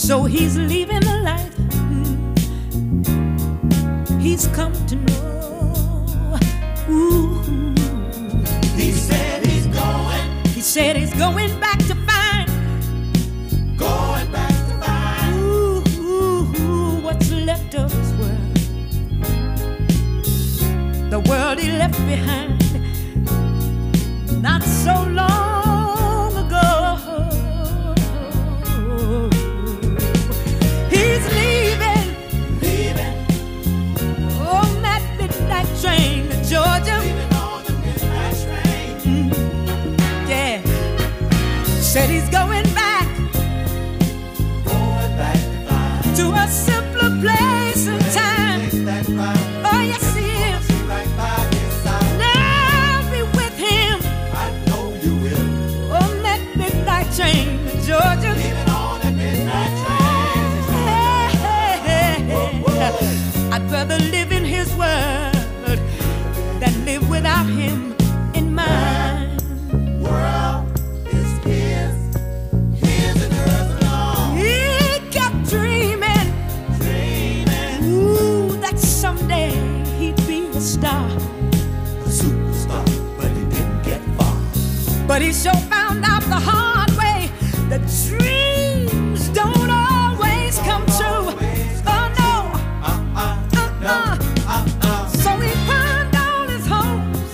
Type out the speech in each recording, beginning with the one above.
So he's leaving the life he's come to know. Ooh. He said he's going. He said he's going back to find. Going back to find. Ooh, what's left of his world. The world he left behind not so long ago. He's leaving on that midnight train to Georgia. Leaving on the midnight train. Yeah, said he's going back to find. to a simpler place and time. Takes that ride. Oh yes he is. Right by his side. Now be with him I know you will. on that midnight train to Georgia. Leaving on the midnight train. I'd rather live in his world than live without him in mine. World is his. His and hers alone. He kept dreaming, Dreaming. ooh, that someday he'd be a star. A superstar, but he didn't get far. But he sure found out the hard way that dreams don't always come true. Oh no. So he pawned all his hopes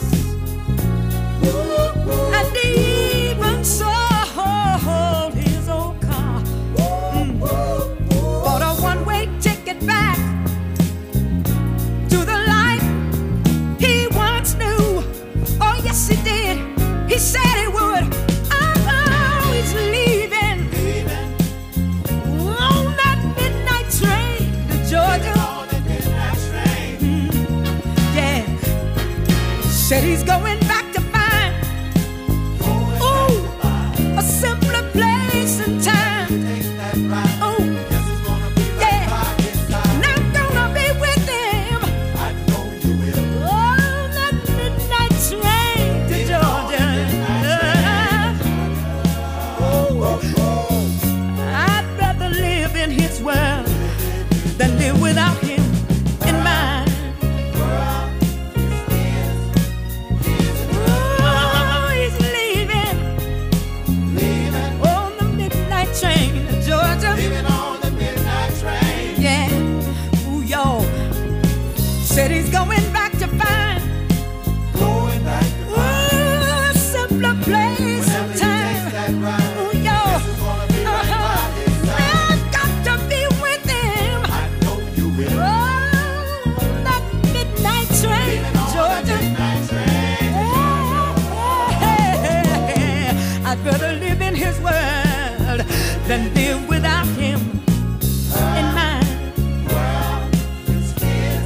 and even sold his old car. Bought a one-way ticket back to the life he once knew. Oh yes he did. He said he would. Oh, he's leaving on that midnight train to Georgia. On the midnight train. Yeah, said he's going back to find, ooh, a simpler place and time. Takes that ride. Oh, Guess it's gonna be right yeah, by his side. and I'm gonna be with him I know you will. on that midnight train to Georgia. I'd rather live in his world than live without him in mine. Oh, he's leaving on the midnight train to Georgia. Leaving on the midnight train. Yeah, ooh, yo, said he's going back to find, Going back to ooh, a simpler place whenever and he time. takes that ride. Ooh, yo, It's gonna be right by his side. I've got to be with him I know you will. on that midnight train Leaving to on the Georgia. midnight train. I'd rather live in his world than live without him in mine. World is his.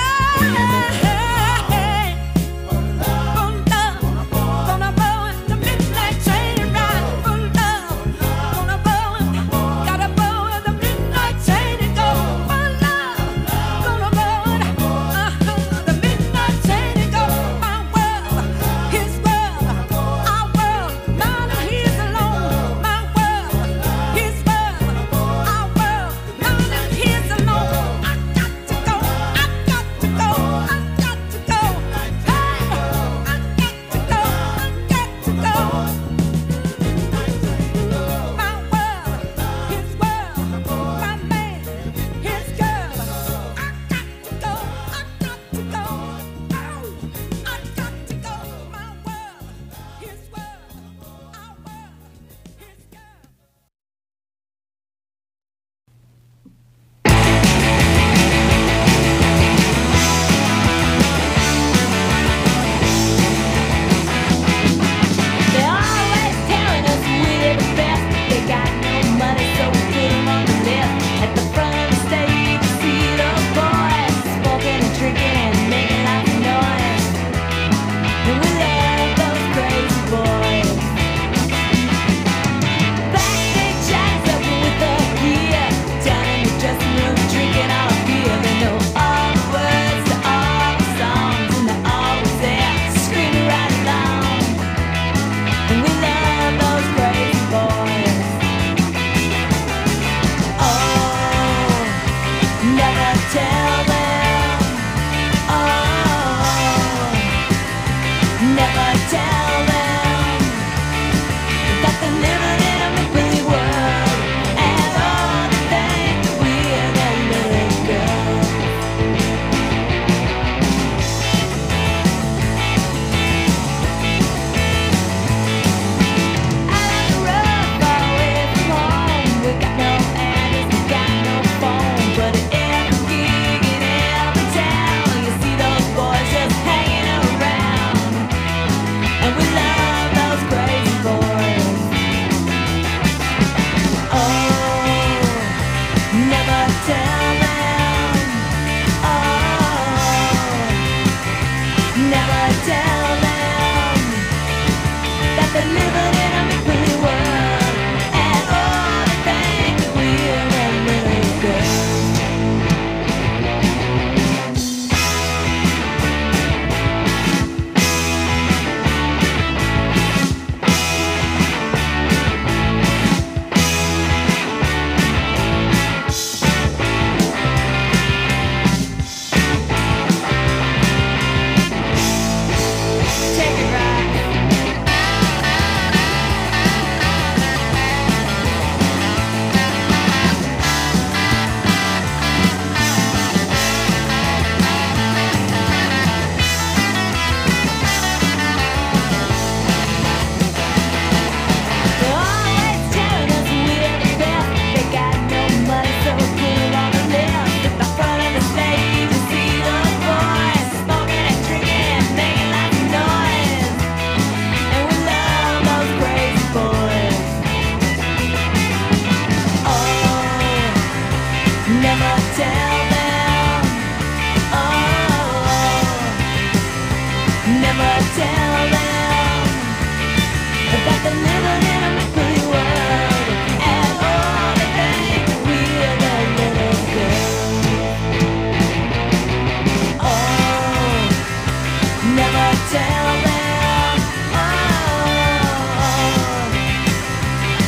Gonna board the midnight train ride for love. Gonna board, gotta board the midnight train and go for love. Gonna board the midnight train and go. My world, his world, our world, mine and his alone. My world, his world, our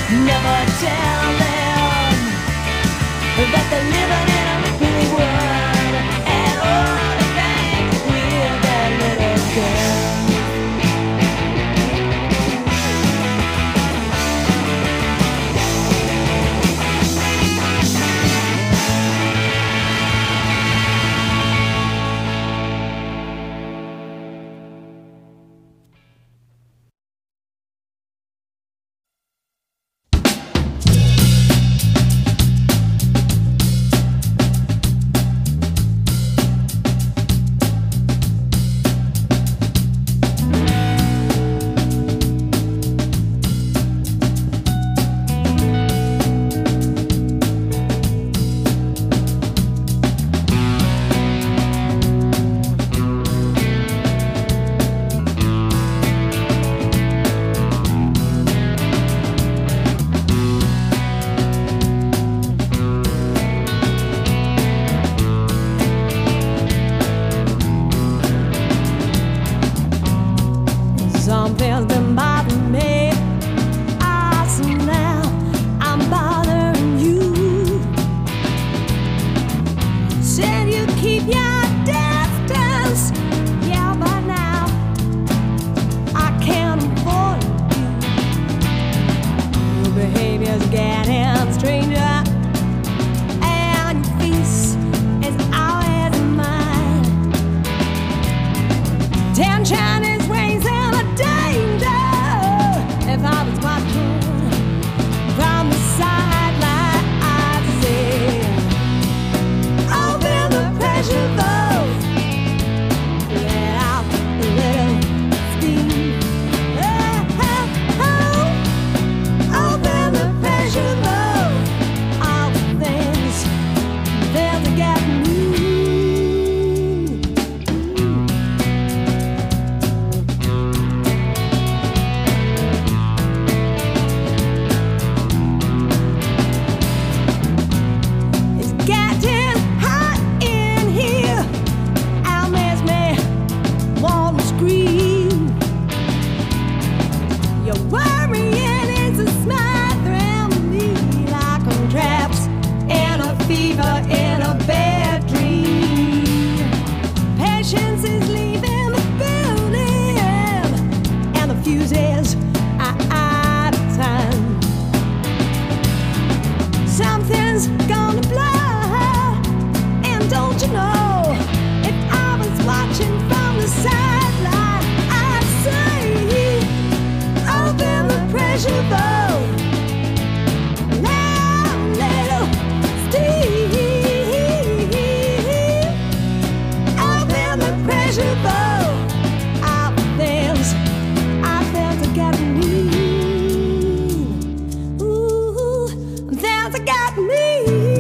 Never tell them that they're living in a big world and all the things with that little girl. Something's been bothering me. I see now I'm bothering you. Said you keep your distance. Yeah, but now I can't avoid you. Your behavior's getting stranger, and your face is always mine. Tension is raising. If I was watching from the sideline, I'd say, open the pressure valve, let out a little steam. Open the pressure valve, all the things that get me. Something's gonna blow, and don't you know, if I was watching from the sideline, I'd say, open the pressure valve, let a little steam, open the pressure valve, all the things I felt to get me. Got me.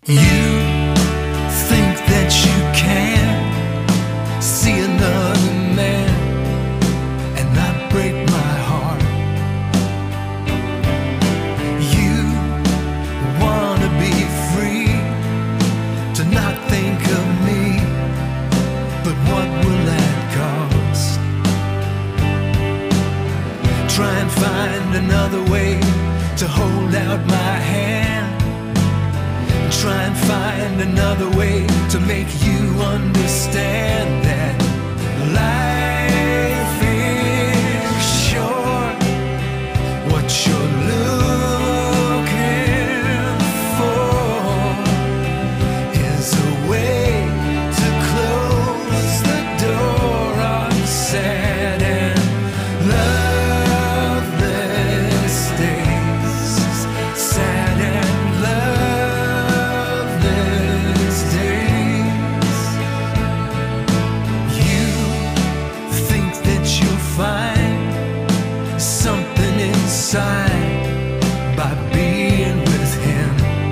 You think that you can see another man and not break my heart. You wanna be free to not think of me, but what will that cost? Try and find another way to hold out my hand. Try and find another way to make you understand that life is short. What you're looking for is a way to close the door on sad and loveless days. Sad and loveless days. You think that you'll find something inside by being with him.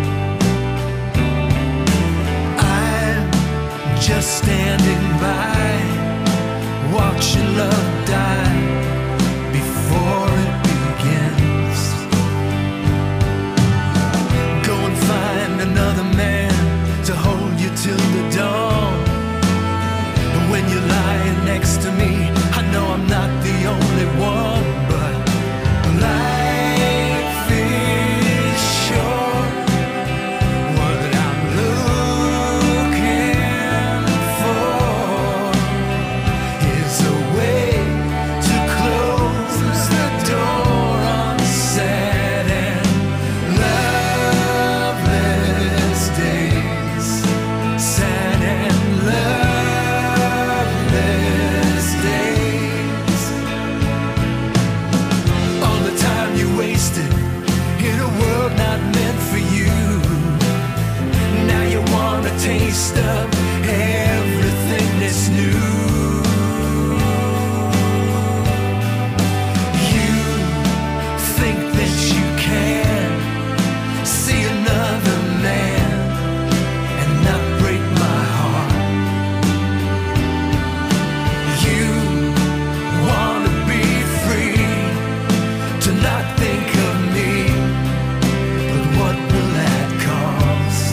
I'm just standing by, watching love die before it begins. Go and find another man to hold you till the dawn. And when you're lying next to me, I know I'm not the only one, but life is short. What I'm looking for is a way to close the door on sad and loveless days. Sad and loveless days. All the time you wasted in a world not meant for you. Now you want a taste of everything that's new. You think that you can see another man and not break my heart. You wanna be free to not think of me, but what will that cost?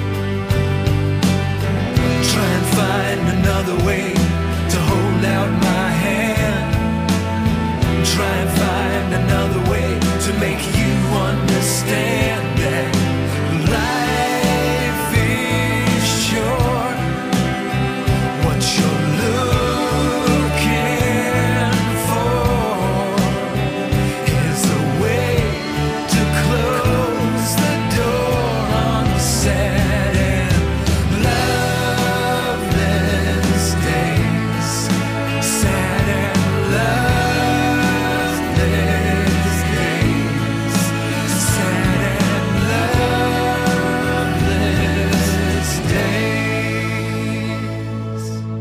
Try and find another way to hold out my hand. Try and find another way to make you understand that life is short. What you're looking for is a way to close the door on sad and loveless days. Sad and loveless days. Sad and loveless days.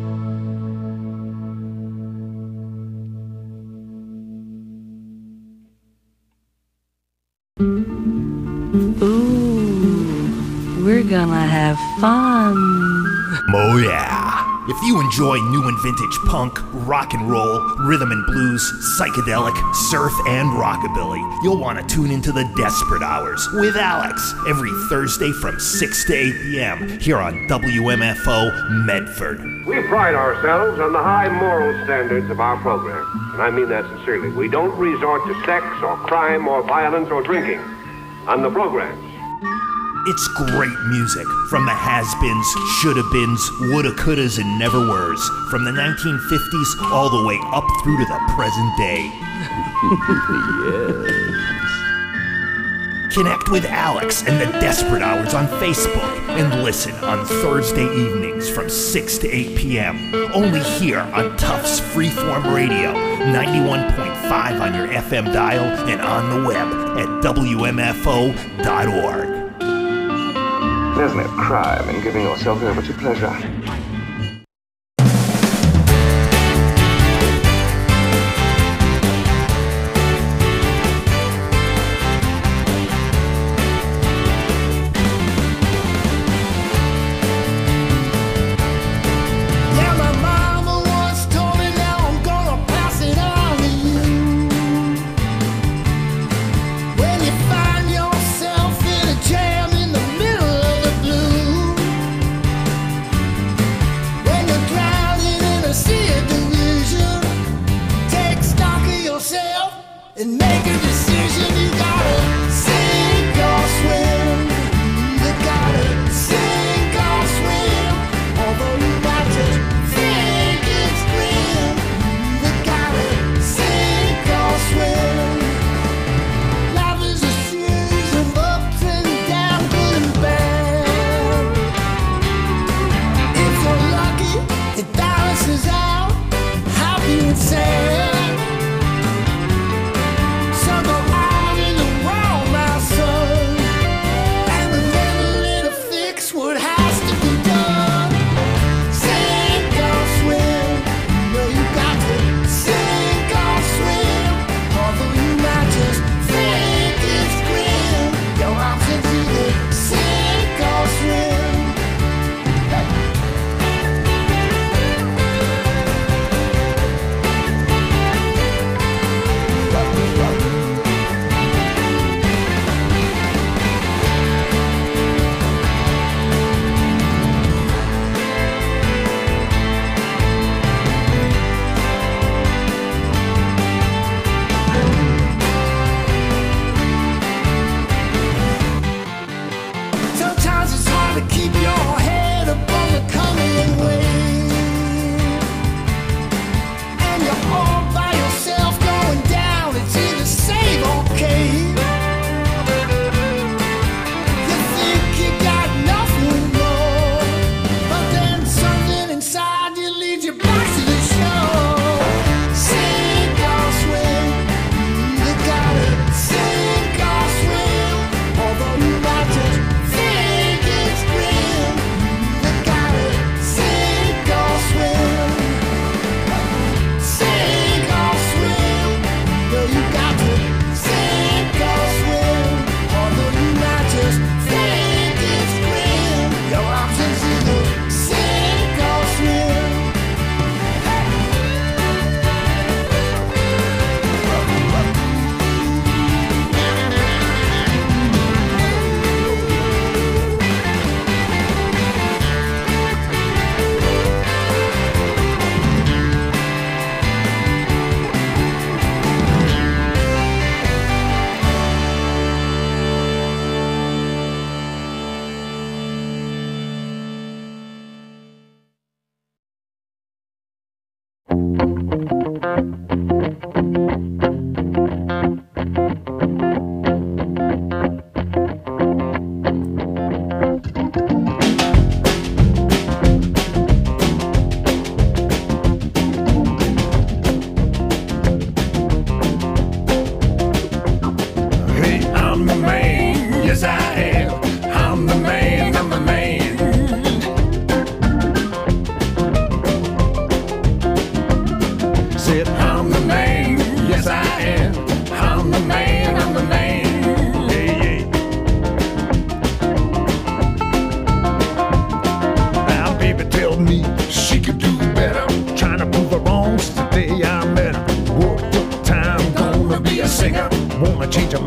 Ooh, we're gonna have fun. Oh yeah. If you enjoy new and vintage punk, rock and roll, rhythm and blues, psychedelic, surf, and rockabilly, you'll want to tune into the Desperate Hours with Alex every Thursday from 6 to 8 p.m. here on WMFO Medford. We pride ourselves on the high moral standards of our program, and I mean that sincerely. We don't resort to sex or crime or violence or drinking on the programs. It's great music from the has-beens, shoulda-beens, woulda-couldas, and never-weres, from the 1950s all the way up through to the present day. Connect with Alex and the Desperate Hours on Facebook and listen on Thursday evenings from 6 to 8 p.m. Only here on Tufts Freeform Radio, 91.5 on your FM dial and on the web at WMFO.org. There's no crime in giving yourself over to pleasure.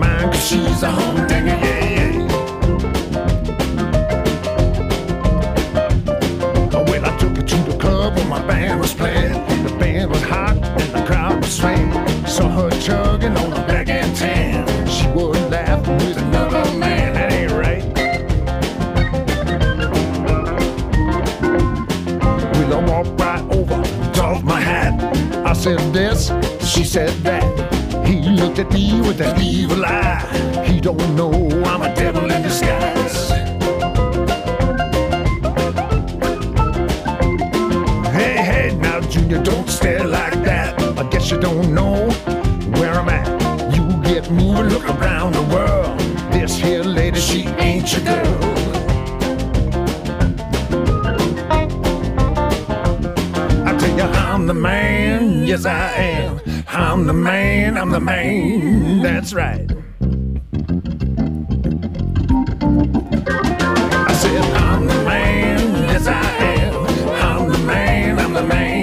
mine, 'cause she's a humdinger, yeah, yeah. Well, I took her to the club where my band was playing. The band was hot and the crowd was swaying. Saw her chugging on a black and tan. She was laughing with another man, that ain't right. Well, I walked right over, tossed my hat. I said this, she said that. He looked at me with that evil eye. He don't know I'm a devil in disguise. Hey, hey, now Junior, don't stare like that. I guess you don't know where I'm at. You get moving, look around the world. This here lady, she ain't your girl. I tell you, I'm the man, yes I am. I'm the man, that's right. I said, I'm the man, yes I am. I'm the man, I'm the man.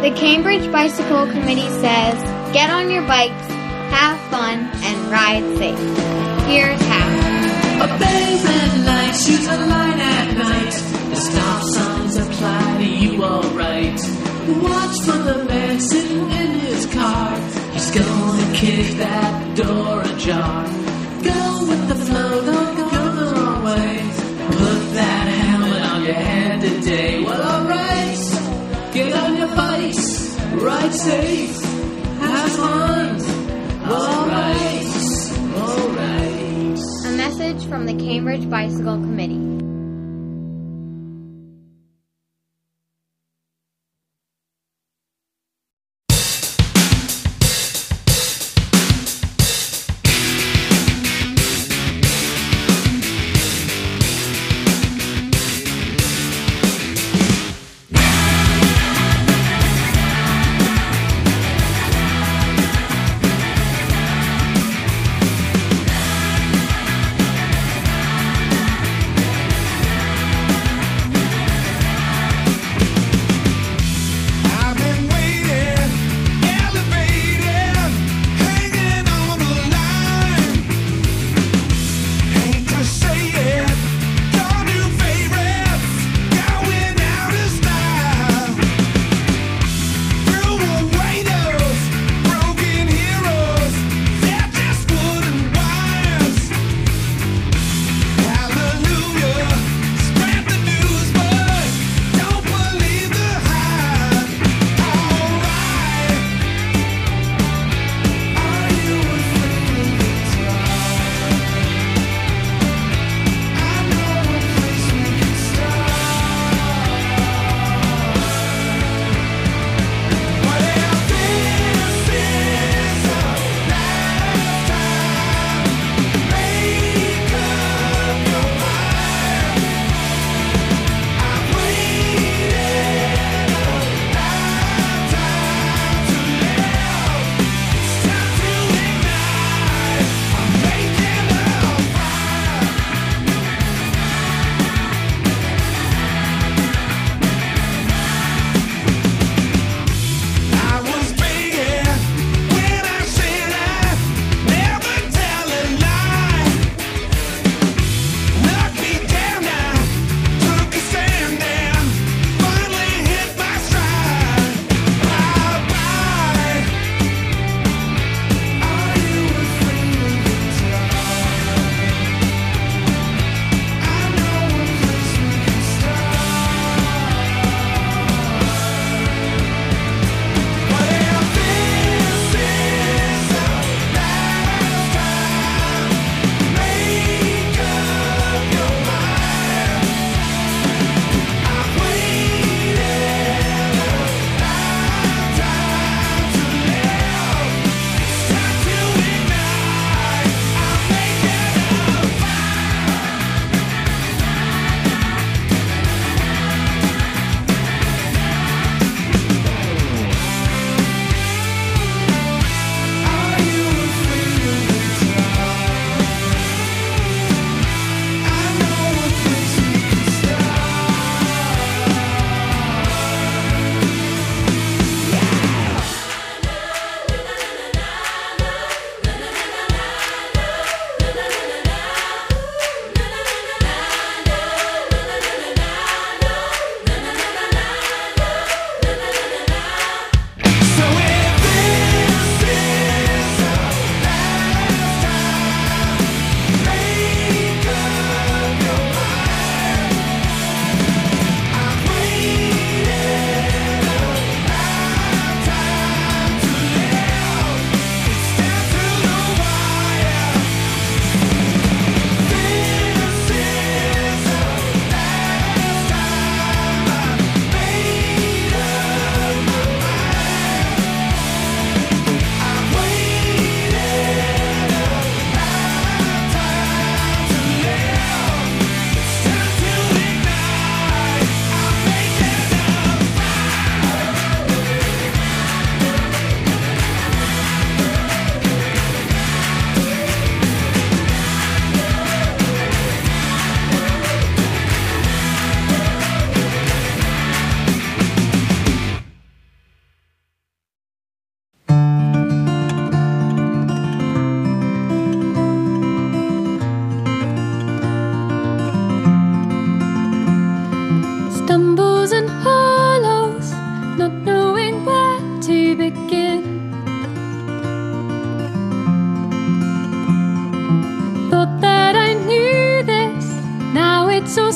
The Cambridge Bicycle Committee says, get on your bikes, have fun, and ride safe. Here's how. Obey red lights, use a light at night. The stop signs apply to you alright. Watch for the man sitting in his car. He's gonna kick that door ajar. Go with the flow, don't go the wrong way. Put that helmet on your head today. Well, alright, get on your bikes, ride safe, have fun. Alright, alright. A message from the Cambridge Bicycle Committee.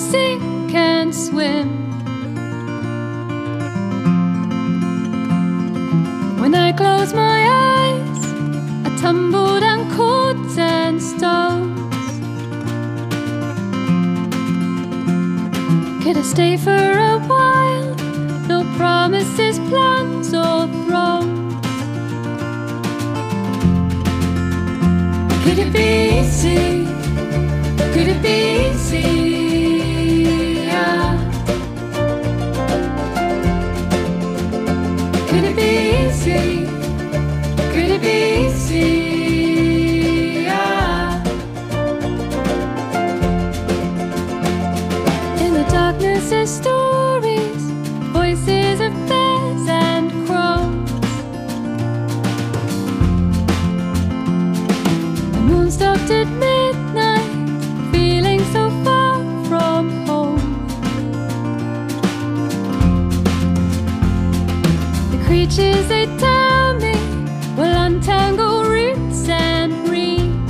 sink and swim. When I close my eyes, I tumble down cords and stones. Could I stay for a while? No promises, plans, or thrones. Could it be easy? Could it be easy? Yeah. Could it be easy? Could it be easy? Yeah. In the darkness of stories, voices of bears and crows. The moon stopped at midnight, feeling so far from home. The creatures, they tell me, will untangle roots and reeds.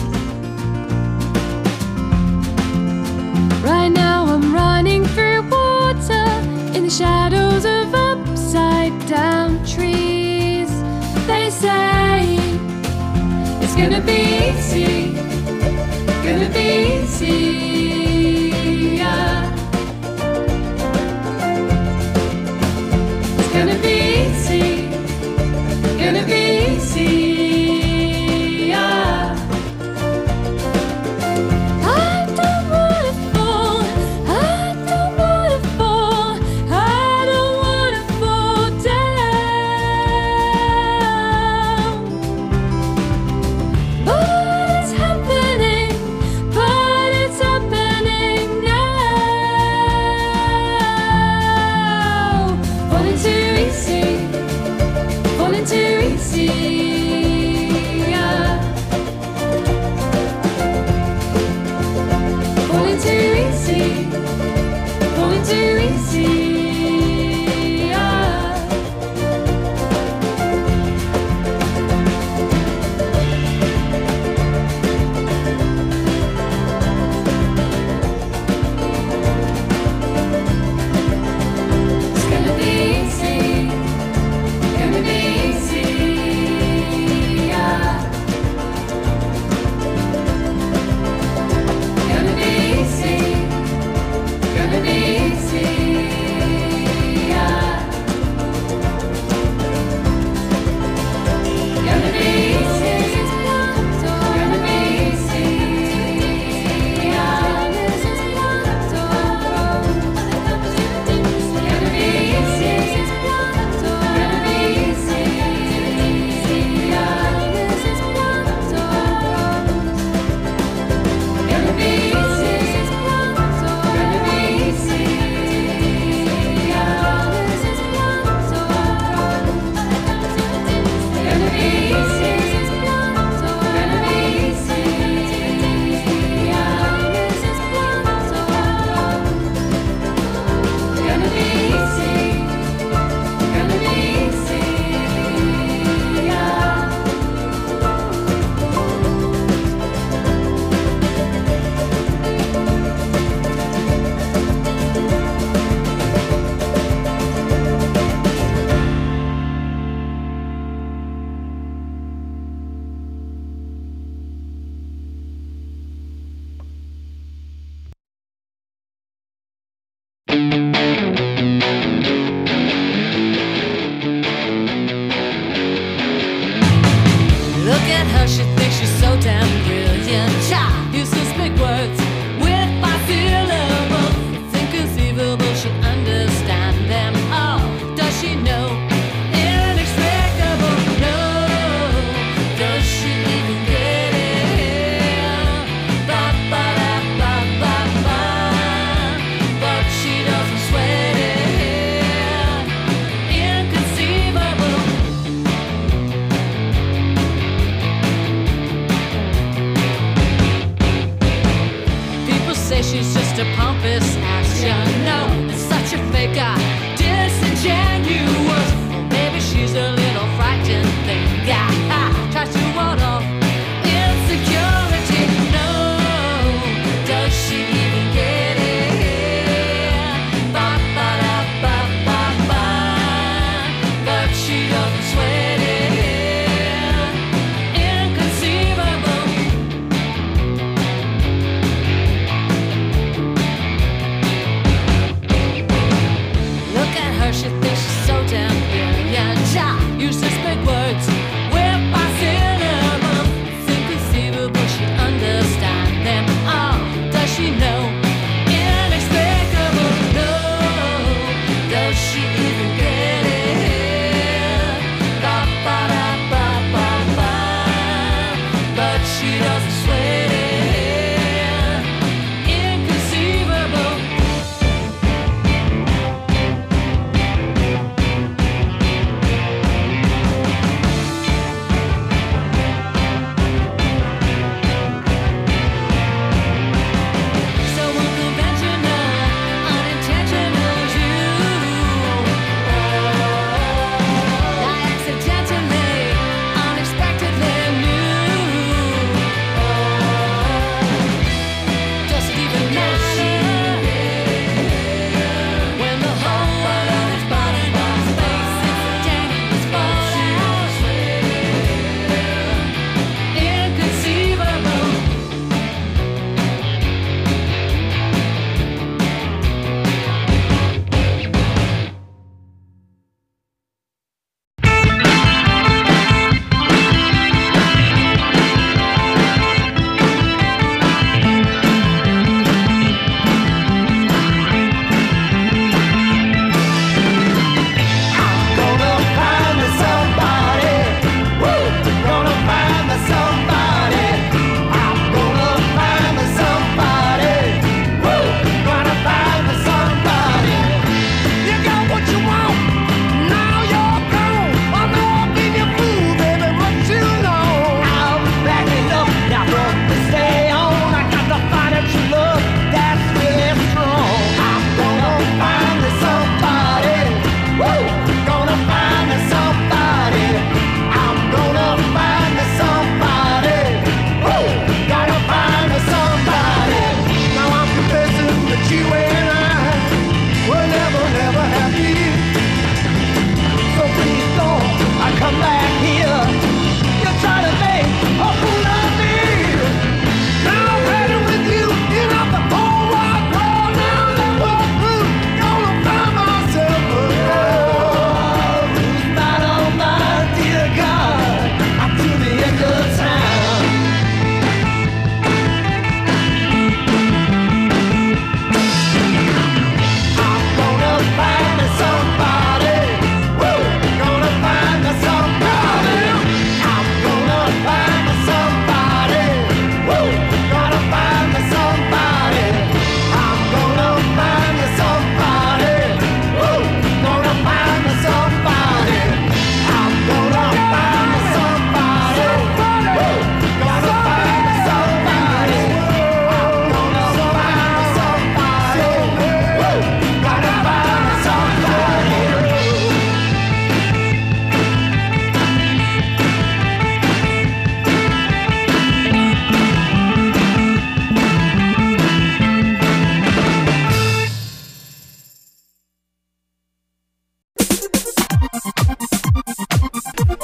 Right now I'm running through water in the shadows of upside down trees. They say it's gonna be easy, gonna be easy, yeah. It's gonna be easy, gonna be easy, yeah. I don't wanna fall, I don't wanna fall, I don't wanna fall down. But it's happening, but it's happening.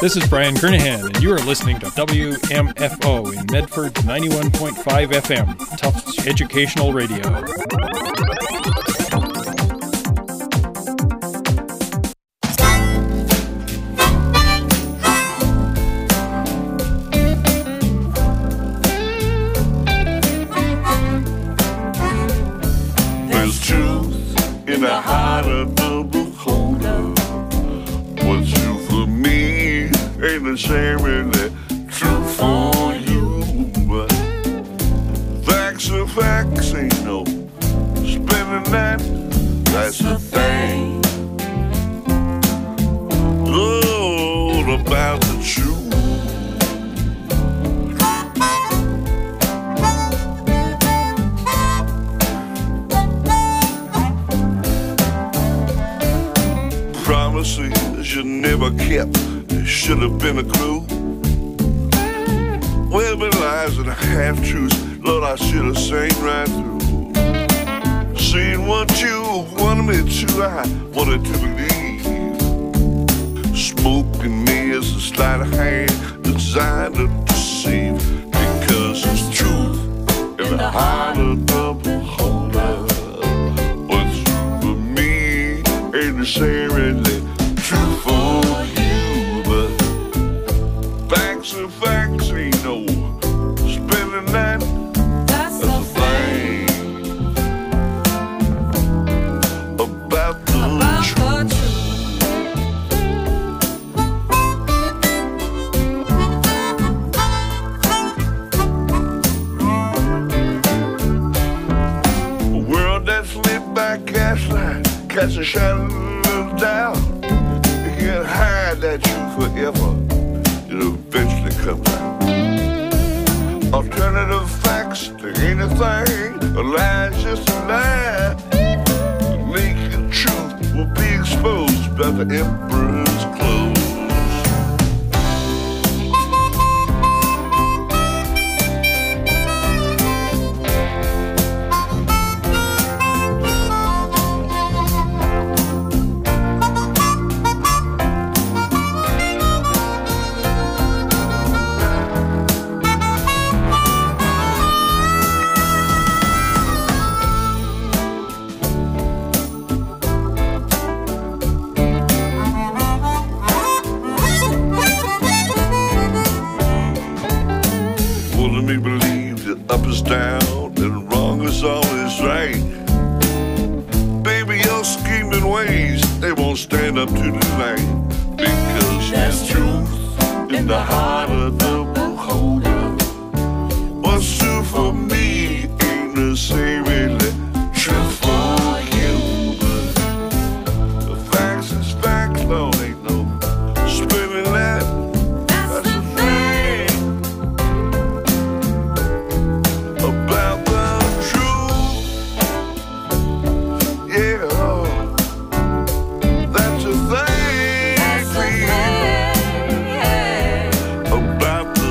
This is Brian Kernahan, and you are listening to WMFO in Medford 91.5 FM, Tufts Educational Radio. There's truth in the heart of the beholder. What's true for me ain't necessarily true for you. But facts are facts, ain't no spinning that. That's the thing. All about the truth. Promises you never kept, it should have been a clue. Well, been lies and half-truths, Lord, I should have seen right through. Seen what you wanted me to, I wanted to believe. Smoking me as a sleight of hand designed to deceive. Because there's truth in the heart of the beholder. What's true for me ain't necessarily true for you, but facts are facts, ain't no spinning that. That's the thing about the truth. A world that's lit by gaslight, cast a shadow of doubt. You can't hide that truth forever. It'll eventually come out. Alternative facts to anything, a lie's just a lie. The naked truth will be exposed by the emperor's clothes. Let me believe that up is down and wrong is always right. Baby, your scheming ways, they won't stand up to the light. Because there's truth in the heart of the beholder. What's true for me ain't necessarily true for you. The facts is facts, Lord, ain't no spinning that. That's the thing about the truth. Yeah, that's the thing. About the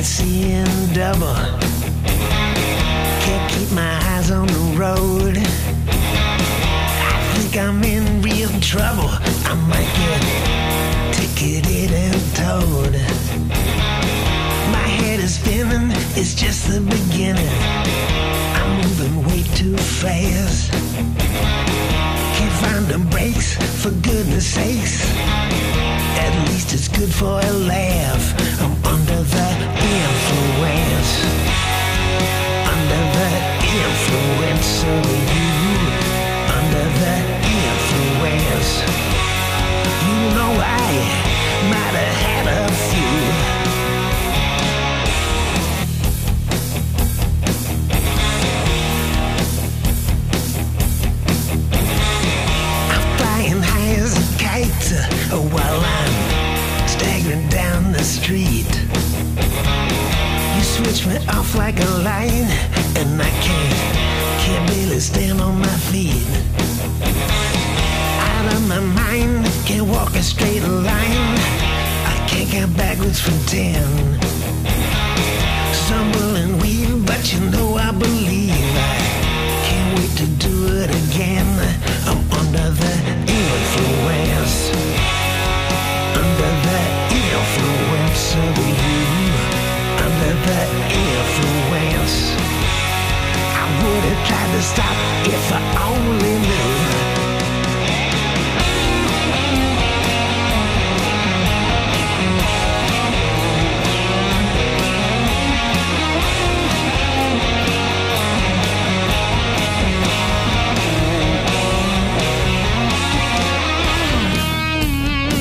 night seeing double. Can't keep my eyes on the road. I think I'm in real trouble. I might get ticketed and towed. My head is spinning, it's just the beginning. I'm moving way too fast. Can't find the brakes, for goodness sakes. At least it's good for a laugh. I'm under the influence. Under the influence of you. Under the influence. You know I might have had a few. I'm flying high as a kite while I'm staggering down the street. You switch me off like a line, and I can't barely stand on my feet. Out of my mind, can't walk a straight line. I can't count backwards from 10. Stumble and weave, but you know I believe. I can't wait to do it again. I'm under the influence. Under the influence of you. Under the influence. I would have tried to stop if I